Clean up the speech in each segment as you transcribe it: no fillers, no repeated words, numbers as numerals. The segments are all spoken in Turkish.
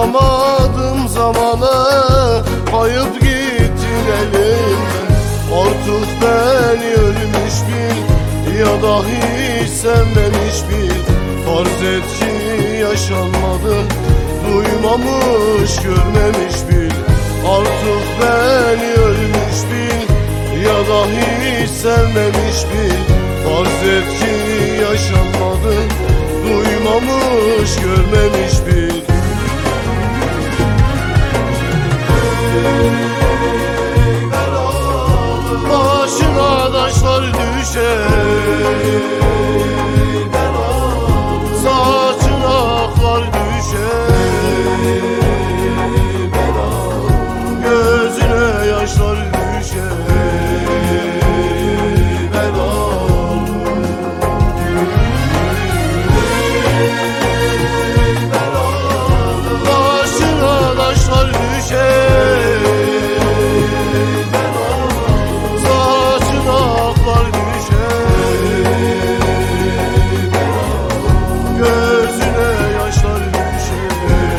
Tutamadım zamana, kayıp gittin elimden. Artık beni ölmüş bil, ya da hiç sevmemiş bil. Farz et ki yaşanmadı, duymamış görmemiş bil. Artık beni ölmüş bil, ya da hiç sevmemiş bil. Farz et ki yaşanmadı, duymamış görmemiş bil. Başına taşlar düşer, saçına aklar düşer, gözüne yaşlar düşer. Başına taşlar düşer, saçına aklar düşer, gözüne yaşlar düşer.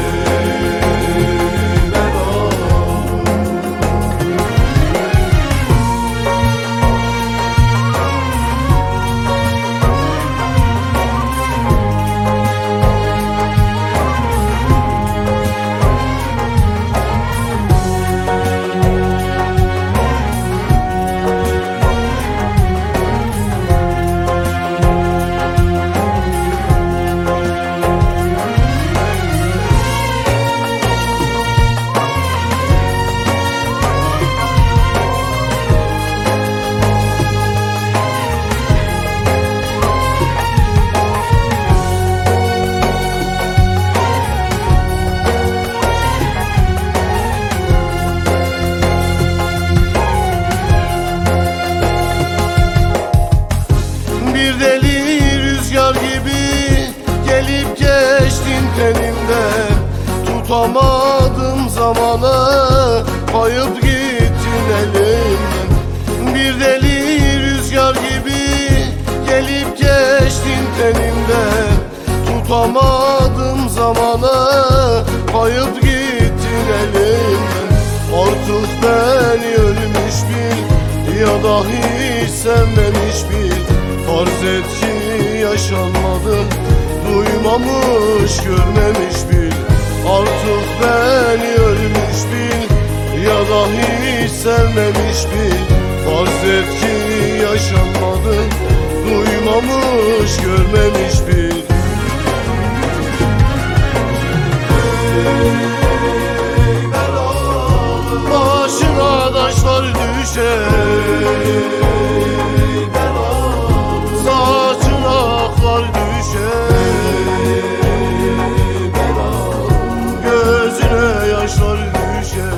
Bir deli rüzgar gibi gelip geçtin tenimden. Tutamadım zamana, kayıp gittin elimden. Bir deli rüzgar gibi gelip geçtin tenimden. Tutamadım zamana, kayıp gittin elimden. Artık beni ölmüş bil, ya da hiç sevmemiş bil. Farz et ki yaşanmadı, duymamış görmemiş bil. Artık beni ölmüş bil, ya da hiç sevmemiş bil. Farz et ki yaşanmadı, duymamış görmemiş bil. Başına taşlar düşer, saçına aklar düşer, gözüne yaşlar düşer.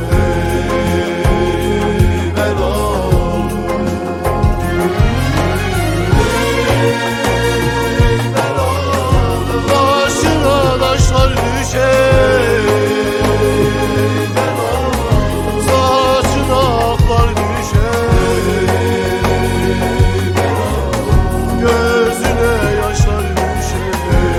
Başına taşlar düşer, saçına aklar düşer, gözüne yaşlar düşer.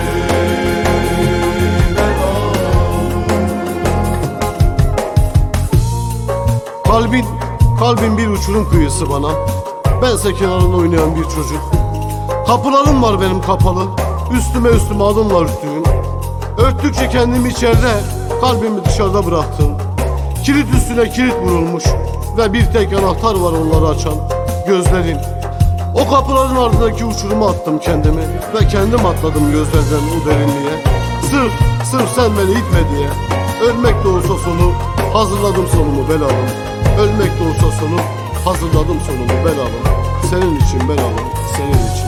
Kalbin bir uçurum kıyısı bana. Bense kenarında oynayan bir çocuk. Kapılarım var benim kapalı, üstüme adımla örttüğün. Örttükçe kendimi içeride, kalbimi dışarıda bıraktım. Kilit üstüne kilit vurulmuş ve bir tek anahtar var onları açan, gözlerin. O kapıların ardındaki uçuruma attım kendimi ve kendim atladım gözlerden o derinliğe. Sırf sen beni itme diye. Ölmek de olsa sonu, hazırladım sonumu belalım. Ölmek de olsa sonu, hazırladım sonumu belalım. Senin için belalım, senin için.